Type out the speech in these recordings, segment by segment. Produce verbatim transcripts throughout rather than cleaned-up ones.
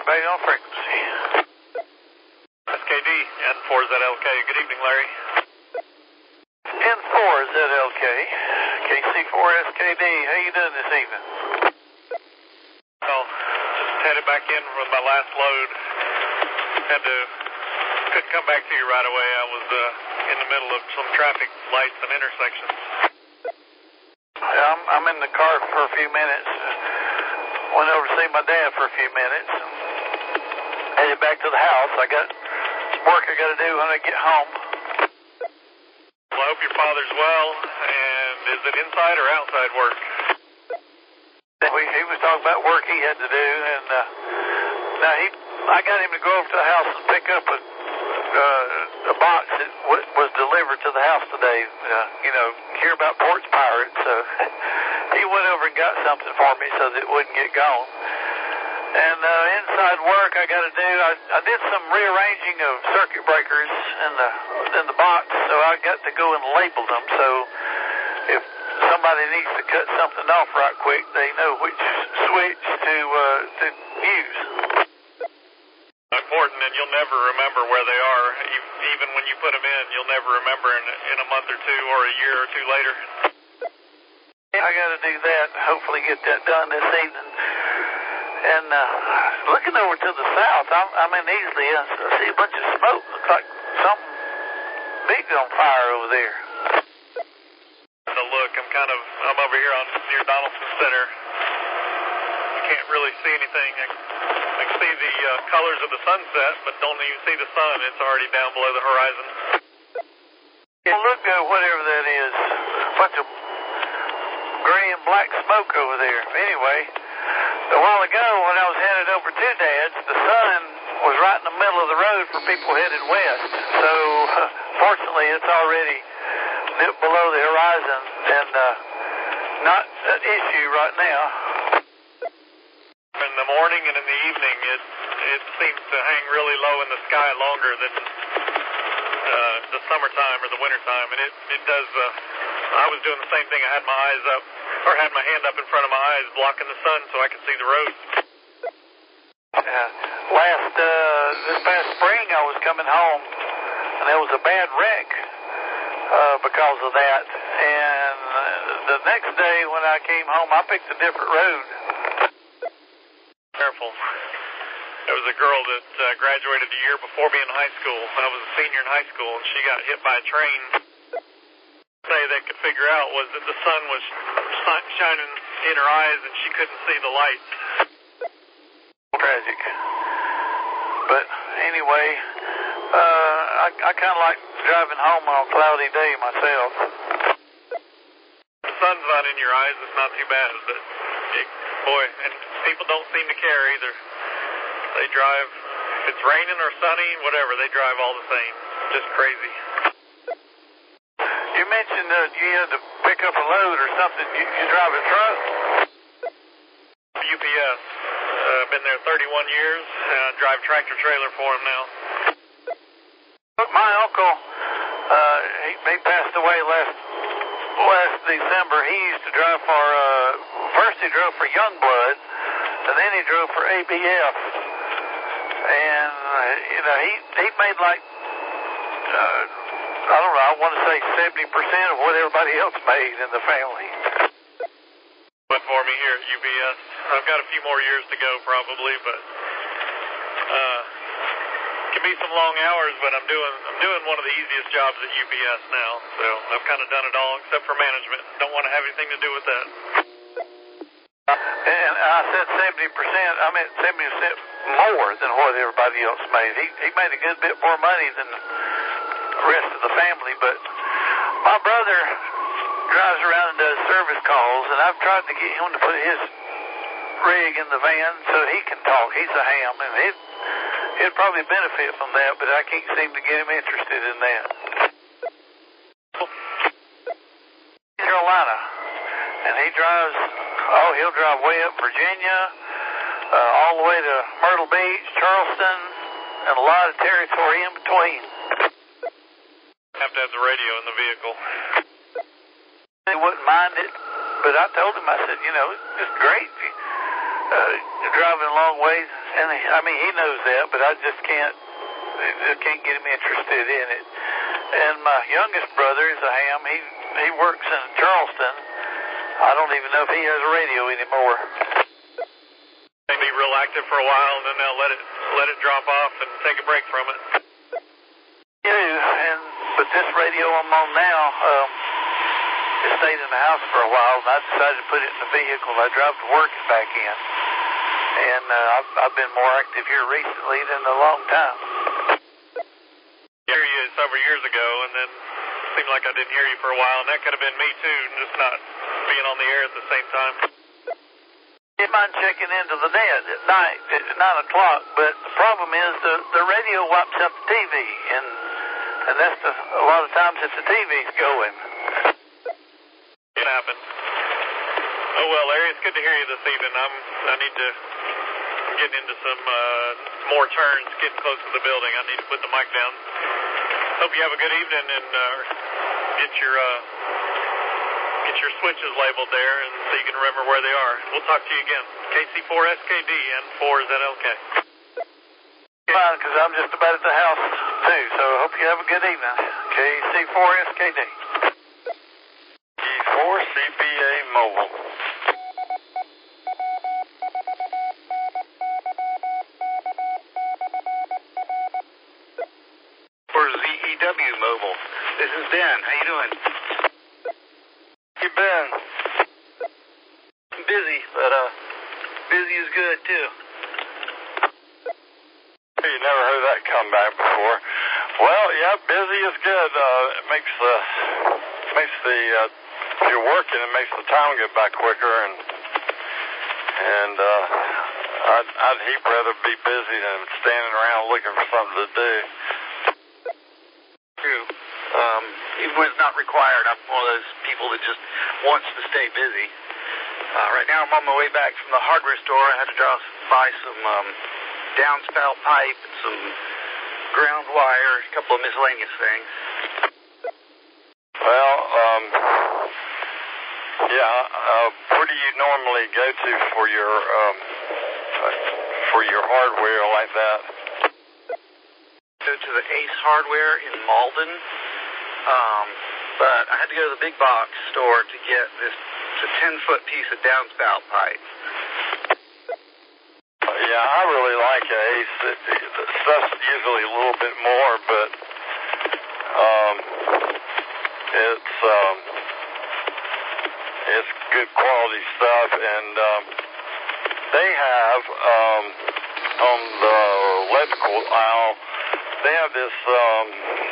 back on frequency. S K D, N four Z L K. Good evening, Larry. N four Z L K, K C four S K D. How you doing this evening? Well, just headed back in with my last load. Had to, couldn't come back to you right away. I was uh, in the middle of some traffic lights and intersections. Yeah, I'm, I'm in the car for a few minutes. Went over to see my dad for a few minutes. Headed back to the house. I got some work I got to do when I get home. Well, I hope your father's well. And is it inside or outside work? We, he was talking about work he had to do, and uh, now he, I got him to go over to the house and pick up a, uh, a box that w- was delivered to the house today. Uh, you know, hear about Porch Pirates, so he went over and got something for me so that it wouldn't get gone. And uh, inside work I got to do, I, I did some rearranging of circuit breakers in the in the box, so I got to go and label them. So if somebody needs to cut something off right quick, they know which switch to uh, to use. Important, and you'll never remember where they are. Even when you put them in, you'll never remember in, in a month or two or a year or two later. I got to do that. Hopefully get that done this evening. And uh, looking over to the south, I'm, I'm in Easley. I see a bunch of smoke. Looks like something big on fire over there. So look, I'm kind of, I'm over here on near Donaldson Center. You can't really see anything. I, I can see the uh, colors of the sunset, but don't even see the sun. It's already down below the horizon. Well, look at whatever that is. A bunch of gray and black smoke over there. Anyway, a while ago when I was headed over to Dad's, the sun was right in the middle of the road for people headed west. So, fortunately, it's already dipped below the horizon and uh, not an issue right now. In the morning and in the evening, it it seems to hang really low in the sky longer than uh, the summertime or the wintertime, and it, it does, uh, I was doing the same thing. I had my eyes up, or had my hand up in front of my eyes, blocking the sun so I could see the road. Uh, last, uh, this past spring, I was coming home, and there was a bad wreck uh, because of that, and uh, the next day when I came home, I picked a different road. Careful. There was a girl that uh, graduated the year before me in high school. I was a senior in high school, and she got hit by a train. Say they could figure out was that the sun was shining in her eyes, and she couldn't see the lights. Tragic. But anyway, uh, I, I kind of like driving home on a cloudy day myself. The sun's not in your eyes, it's not too bad, but it, boy, and people don't seem to care either. They drive, if it's raining or sunny, whatever, they drive all the same. Just crazy. You mentioned that you had to pick up a load or something. You, you drive a truck? U P S. Uh, been there thirty-one years. Uh, drive tractor trailer for him now. My uncle, uh, he, he passed away last last December. He used to drive for, uh, first he drove for Youngblood, and then he drove for A B F. And, uh, you know, he, he made like, uh, I don't know, I want to say seventy percent of what everybody else made in the family. Went for me here at U P S. I've got a few more years to go probably, but uh, it can be some long hours, but I'm doing I'm doing one of the easiest jobs at U P S now, so I've kind of done it all except for management. Don't want to have anything to do with that. And I said seventy percent, I meant seventy percent more than what everybody else made. He, he made a good bit more money than the rest of the family, but my brother drives around and does service calls, and I've tried to get him to put his rig in the van so he can talk. He's a ham, and it, he'd probably benefit from that, but I can't seem to get him interested in that. Carolina, and he drives, oh, he'll drive way up Virginia, uh, all the way to Myrtle Beach, Charleston, and a lot of territory in between. Have to have the radio in the vehicle. They wouldn't mind it, but I told him, I said, you know, it's great. Uh, you're driving a long ways, and he, I mean, he knows that, but I just can't, I just can't get him interested in it. And my youngest brother is a ham. He he works in Charleston. I don't even know if he has a radio anymore. They be real active for a while, and then they'll let it let it drop off and take a break from it. You do, and but this radio I'm on now, um, it stayed in the house for a while, and I decided to put it in the vehicle. I drive to work and back in, and uh, I've, I've been more active here recently than in a long time. I hear you several years ago, and then it seemed like I didn't hear you for a while, and that could have been me too, just not being on the air at the same time. You mind checking into the net at night at nine o'clock, but the problem is the, the radio wipes out the T V, and and that's the, a lot of times if the T V's going. It happened. Oh well, Larry, it's good to hear you this evening. I'm I need to I'm getting into some uh, more turns, getting close to the building. I need to put the mic down. Hope you have a good evening and uh, get your uh, get your switches labeled there, and so you can remember where they are. We'll talk to you again. K C four S K D and four Z L K. Fine, because I'm just about at the house too. So I hope you have a good evening. K C four S K D. K four C P A Mobile. For Z E W Mobile. This is Ben. How you doing? Hey, Ben. I'm busy, but uh, busy is good too. You never heard that come back before. Well, yeah, busy is good. Uh, it makes the makes the uh, if you're working, it makes the time go by quicker, and and uh, I'd I'd heap rather be busy than standing around looking for something to do. True. Um, even when it's not required, I'm one of those people that just wants to stay busy. Uh, right now, I'm on my way back from the hardware store. I had to drive by some um, downspout pipe and some ground wire, a couple of miscellaneous things. Well, um, yeah. Uh, where do you normally go to for your um, for your hardware like that? Go to the Ace Hardware in Malden, um, but I had to go to the big box store to get this a ten-foot piece of downspout pipe. Uh, yeah, I really like Ace. It, it, the stuff's usually a little bit more, but um, it's um, it's good quality stuff, and um, they have um, on the electrical aisle. They have this um,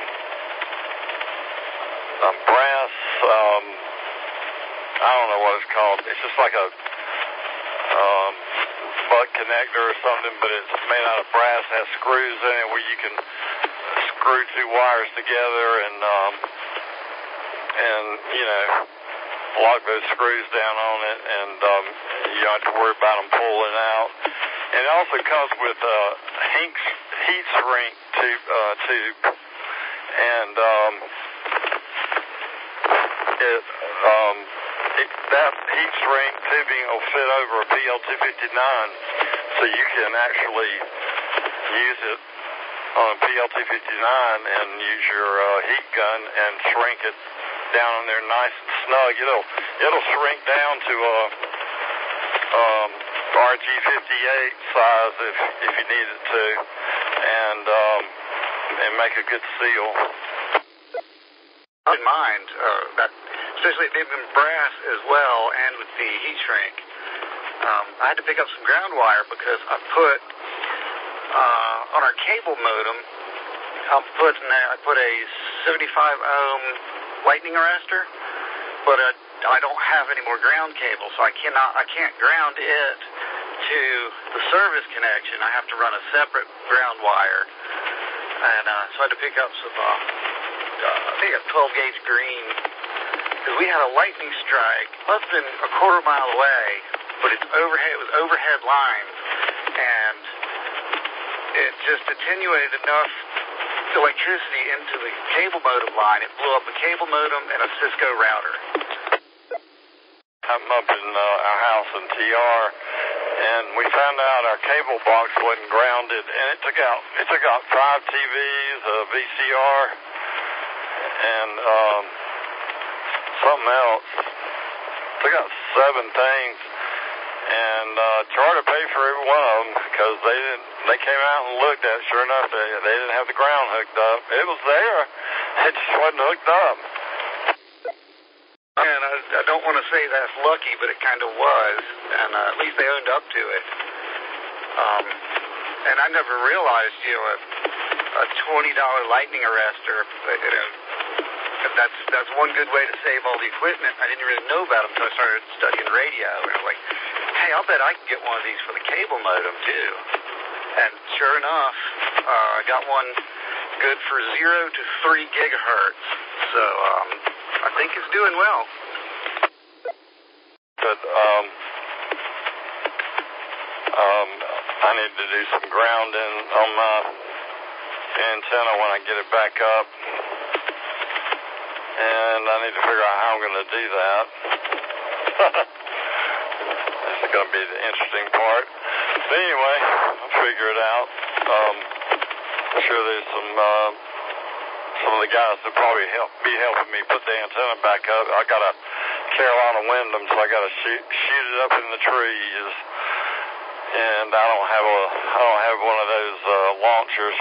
um, brass, um, I don't know what it's called. It's just like a um, butt connector or something, but it's made out of brass, has screws in it where you can screw two wires together and, um, and you know, lock those screws down on it, and um, you don't have to worry about them pulling out. And it also comes with a heat, heat shrink tube, uh, tube, and um, it, um, it, that heat shrink tubing will fit over a P L two fifty-nine, so you can actually use it on a P L two fifty-nine and use your uh, heat gun and shrink it down in there nice and snug. It'll it'll shrink down to a um, R G fifty-eight size if if you need it to, and um, and make a good seal. In mind uh, that, especially if they've been brass as well, and with the heat shrink, um, I had to pick up some ground wire because I put uh, on our cable modem. I'm putting a, I put a seventy-five ohm lightning arrestor, but uh, I don't have any more ground cable, so I cannot I can't ground it to the service connection. I have to run a separate ground wire, and uh, so I had to pick up some. Uh, Uh, I think a twelve gauge green, because we had a lightning strike less than a quarter mile away, but it's overhead, it was overhead lines, and it just attenuated enough electricity into the cable modem line. It blew up a cable modem and a Cisco router. I'm up in uh, our house in T R, and we found out our cable box wasn't grounded, and it took out it took out five T Vs, a V C R, and um, something else. Took out seven things, and uh, Charter paid for every one of them because they didn't. They came out and looked at it. Sure enough, they they didn't have the ground hooked up. It was there, it just wasn't hooked up. And I, I don't want to say that's lucky, but it kind of was, and uh, at least they owned up to it. Um, and I never realized, you know, a, a twenty dollar lightning arrestor, you know, that's that's one good way to save all the equipment. I didn't really know about them until I started studying radio, and I was like, hey, I'll bet I can get one of these for the cable modem too. And sure enough, uh, I got one good for zero to three gigahertz. So um, I think it's doing well. But um, um, I need to do some grounding on my antenna when I get it back up, and I need to figure out how I'm going to do that. This is going to be the interesting part. But anyway, I'll figure it out. Um, I'm sure there's some uh, some of the guys that probably help be helping me put the antenna back up. I got a Carolina Wyndham, so I got to shoot shoot it up in the trees, and I don't have a I don't have one of those uh, launchers.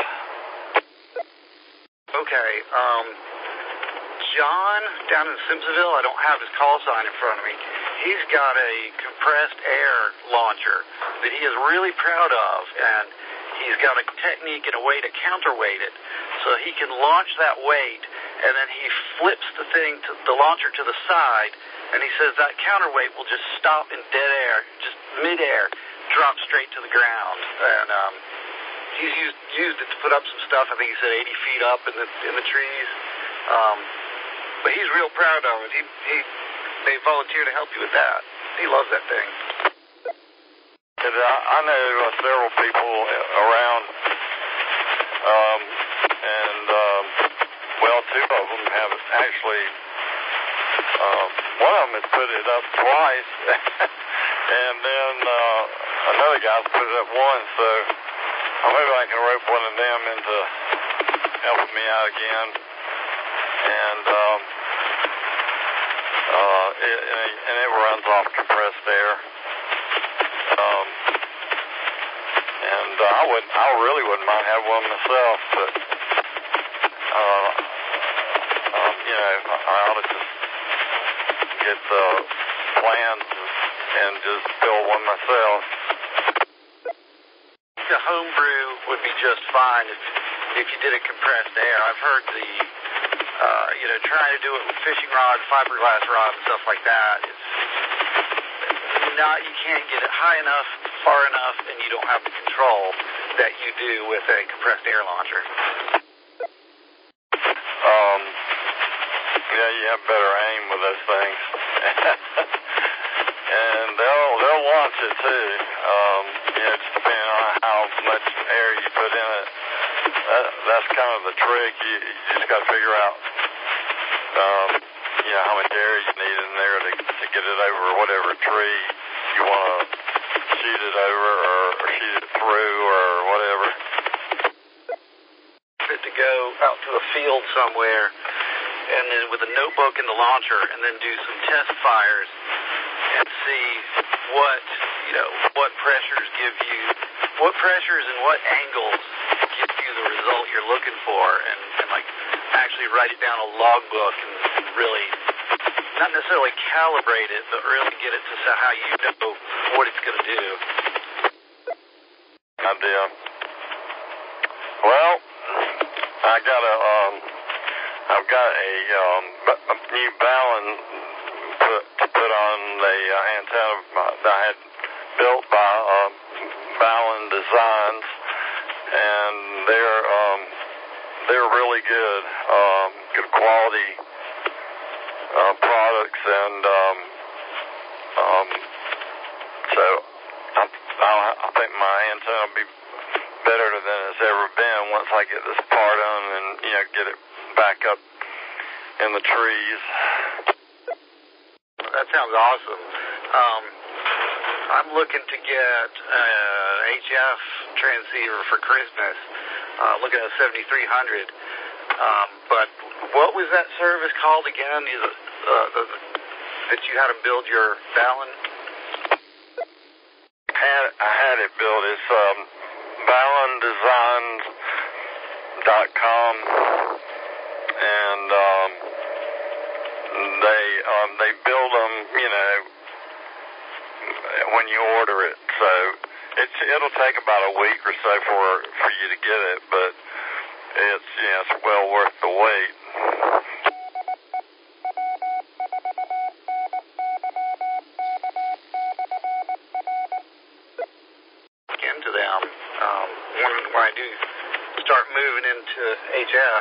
Okay, um, John down in Simpsonville, I don't have his call sign in front of me. He's got a compressed air launcher that he is really proud of, and he's got a technique and a way to counterweight it, so he can launch that weight, and then he flips the thing, to the launcher to the side, and he says that counterweight will just stop in dead air, just midair, drop straight to the ground. And um, he's used used it to put up some stuff. I think he said eighty feet up in the in the trees. Um, but he's real proud of it. He he they volunteer to help you with that. He loves that thing. And I, I know uh, several people around, um, and um, well, two of them have actually. Uh, one of them has put it up twice, and then uh, another guy's put it up once. So uh, maybe I can rope one of them into helping me out again. And um, uh, it, and it runs off compressed air. Um, and uh, I would, I really wouldn't mind having one myself, but uh, um, you know, I ought to just get the plans and just build one myself. The homebrew would be just fine if if you did a compressed air. I've heard the uh, you know trying to do it with fishing rods, fiberglass rods, and stuff like that. It's not you can't get it high enough, far enough, and you don't have the control that you do with a compressed air launcher. Um. Yeah, you have better aim with those things. And they'll they'll launch it too. Um, you know, just depending on how much air you put in it. That, that's kind of the trick. You, you just got to figure out, um, you know, how much air you need in there to to get it over whatever tree you want to shoot it over or, or shoot it through or whatever. Fit to go out to a field somewhere, and then with a notebook and the launcher, and then do some test fires and see what, you know, what pressures give you, what pressures and what angles give you the result you're looking for, and, and like actually write it down a logbook and, and really, not necessarily calibrate it, but really get it to how you know what it's going to do. Idea. Well, I got a, um, I've got a, um, a new balun put, to put on the uh, antenna that I had built by uh, Balun Designs, and they're um, they're really good, um, good quality uh, products, and um, um, so I, I think my antenna will be better than it's ever been once I get this part on and you know get it back up in the trees. That sounds awesome. Um, I'm looking to get an H F transceiver for Christmas, uh, looking at a seventy-three hundred. Um, but what was that service called again? Is it, uh, the, that you had to build your Balun? Had, I had it built. It's um, balun designs dot com, and um, they um, they build them, you know, when you order it. So it's it'll take about a week or so for for you to get it, but it's you know, it's well worth the wait. Into them um, when, when I do start moving into H F,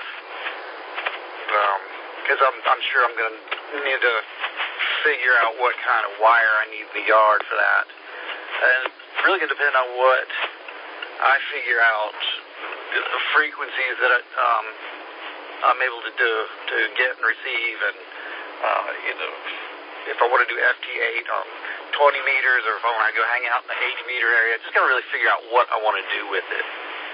because um, I'm I'm sure I'm going to need to figure out what kind of wire I need in the yard for that. And it's really going to depend on what I figure out, the frequencies that I, um, I'm able to do to get and receive, and uh, you know, if I want to do F T eight on twenty meters, or if I want to go hang out in the eighty meter area. Just got to really figure out what I want to do with it.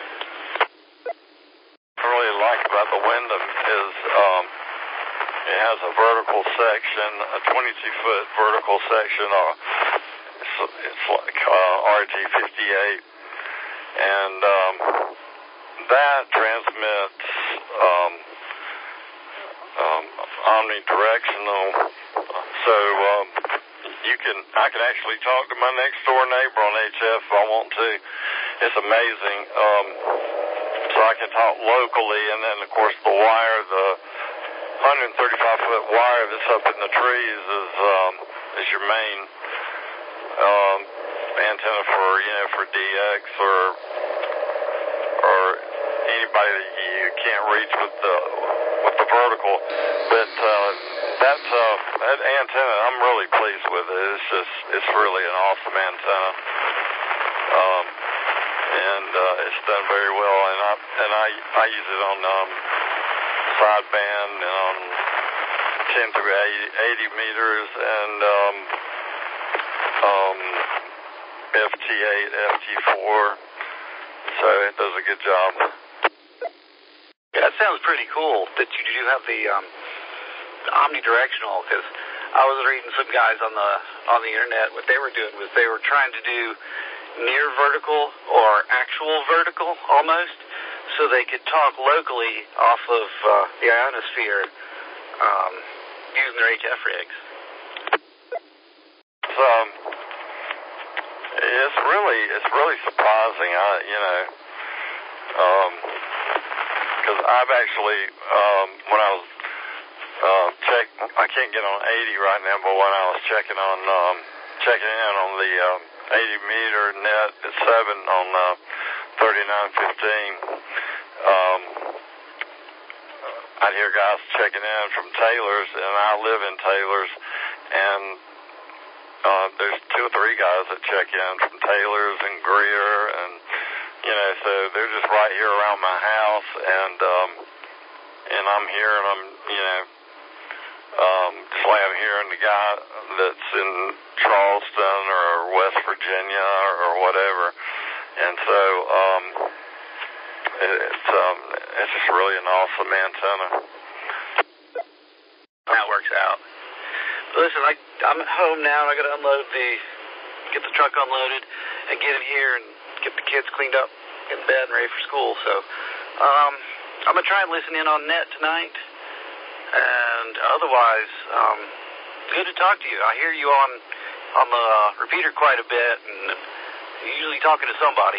What I really like about the Wyndham is um, it has a vertical section, a twenty-two foot vertical section. Uh, it's, it's like uh, R G fifty-eight, and um, that transmits um, um, omnidirectional. So um, you can, I can actually talk to my next door neighbor on H F if I want to. It's amazing. Um, so I can talk locally, and then of course the wire, the one hundred thirty-five foot wire that's up in the trees is um, is your main um, antenna for you know for D X or or anybody that you can't reach with the with the vertical. But uh, that's uh, that antenna, I'm really pleased with it. It's just it's really an awesome antenna. Um, and uh, it's done very well, and I and I I use it on um, sideband and on ten through eighty meters and um, um, F T eight, F T four. So it does a good job. Yeah, that sounds pretty cool that you do have the um, omnidirectional, because I was reading some guys on the on the internet. What they were doing was they were trying to do near vertical or actual vertical almost, so they could talk locally off of uh, the ionosphere um, using their H F rigs. So it's really it's really surprising. I you know because um, I've actually um, when I was uh, check I can't get on eighty right now, but when I was checking on um, checking in on the um, eighty meter net at seven on uh, thirty-nine fifteen. Um, I'd hear guys checking in from Taylor's, and I live in Taylor's, and uh, there's two or three guys that check in from Taylor's and Greer, and you know, so they're just right here around my house, and um, and I'm here, and I'm you know. Um, just like I'm hearing the guy that's in Charleston or West Virginia or whatever, and so um, it, it's um, it's just really an awesome antenna. That works out. Listen, I, I'm at home now, and I got to unload the, get the truck unloaded, and get it here and get the kids cleaned up in bed and ready for school. So um, I'm gonna try and listen in on net tonight. And otherwise, um, good to talk to you. I hear you on on the uh, repeater quite a bit, and you're usually talking to somebody.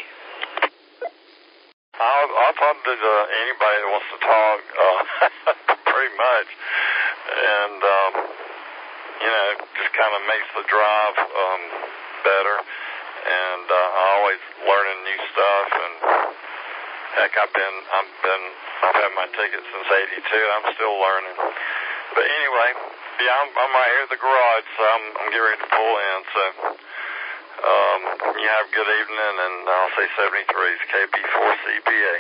I'll, I'll talk to uh, anybody that wants to talk, uh, pretty much. And, um, you know, just kind of makes the drive um, better. And uh, I'm always learning new stuff, and heck, I've been, I've been, I've had my ticket since eighty-two. I'm still learning. But anyway, yeah, I'm, I'm right here at the garage, so I'm, I'm getting ready to pull in. So, um, you have a good evening, and I'll say seventy-three is K B four C B A.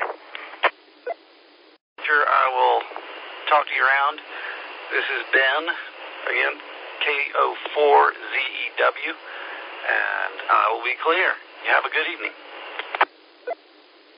Sure, I will talk to you around. This is Ben, again, K O four Z E W, and I will be clear. You have a good evening.